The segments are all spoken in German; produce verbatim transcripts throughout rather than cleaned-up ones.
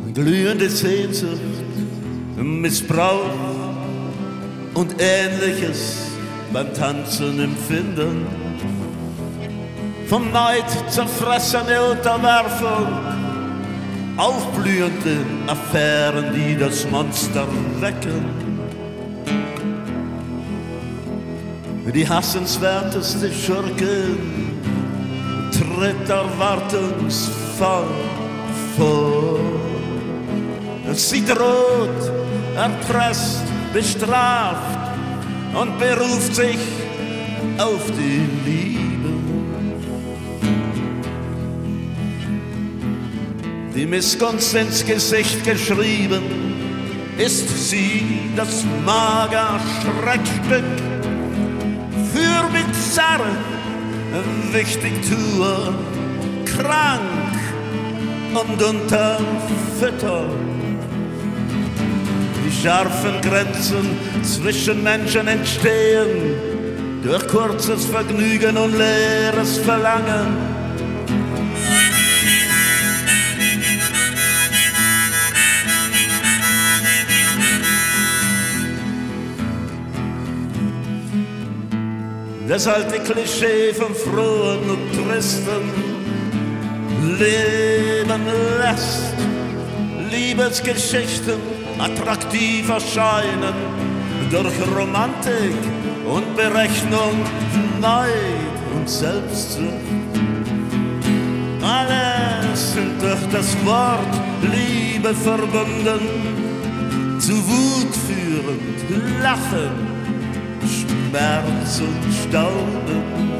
glühende Sehnsucht, Missbrauch und Ähnliches beim Tanzen empfinden. Vom Neid zerfressene Unterwerfung, aufblühende Affären, die das Monster wecken. Die hassenswerteste Schurkin tritt erwartungsvoll vor. Sie droht, erpresst, bestraft und beruft sich auf die Liebe. Die Missgunst ins Gesicht geschrieben, ist sie das Magerschreckstück für bizarre Wichtigtuer, krank und unterfüttert. Die scharfen Grenzen zwischen Menschen entstehen durch kurzes Vergnügen und leeres Verlangen. Das alte Klischee vom frohen und tristen Leben lässt Liebesgeschichten attraktiv erscheinen durch Romantik und Berechnung, Neid und Selbstsucht. Alles sind durch das Wort Liebe verbunden, zu Wut führend, Lachen, Schmerz und Staunen.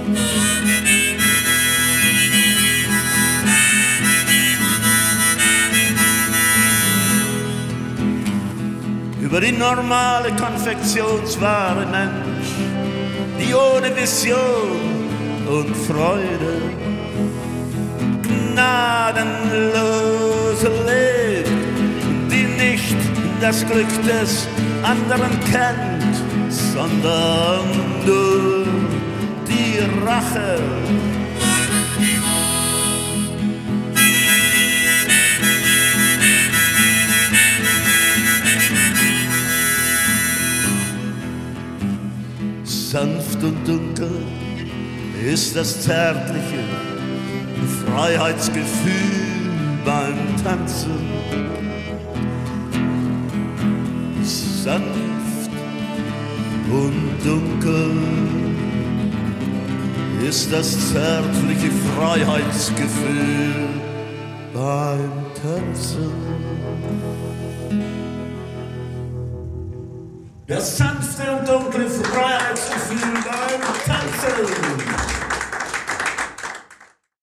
Über die normale Konfektionsware Mensch, die ohne Vision und Freude gnadenlos lebt, die nicht das Glück des anderen kennt, sondern nur die Rache. Sanft und dunkel ist das zärtliche Freiheitsgefühl beim Tanzen. Sanft und dunkel ist das zärtliche Freiheitsgefühl beim Tanzen. Das sanfte und dunkle Freiheitsgefühl